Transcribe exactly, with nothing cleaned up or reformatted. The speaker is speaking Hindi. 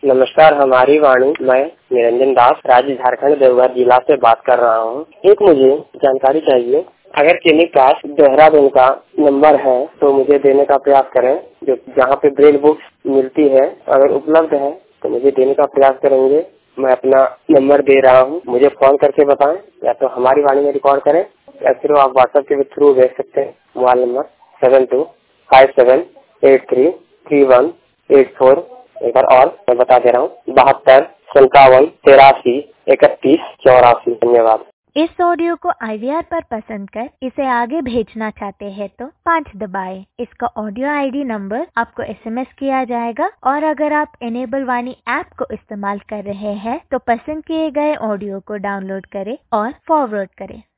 नमस्कार, हमारी वाणी। मैं निरंजन दास राज्य झारखंड देवघर जिला से बात कर रहा हूँ। एक मुझे जानकारी चाहिए। अगर क्लिनिक पास देहरादून का नंबर है तो मुझे देने का प्रयास करें, जो जहाँ पे ब्रेल बुक्स मिलती है अगर उपलब्ध है तो मुझे देने का प्रयास करेंगे। मैं अपना नंबर दे रहा हूँ, मुझे फोन करके बताएं, या तो हमारी वाणी में रिकॉर्ड करें या फिर आप व्हाट्सएप के थ्रू भेज सकते हैं। Mobile number seven two five seven eight three three one eight four. एक बार और मैं बता दे रहा हूँ, बहत्तर संतावन तिरासी इकतीस चौरासी। धन्यवाद। इस ऑडियो को आई वी आर पर पसंद कर इसे आगे भेजना चाहते हैं तो पाँच दबाएं। इसका ऑडियो आई डी नंबर आपको एस एम एस किया जाएगा और अगर आप इनेबल वाणी ऐप को इस्तेमाल कर रहे हैं तो पसंद किए गए ऑडियो को डाउनलोड करें और फॉरवर्ड करें।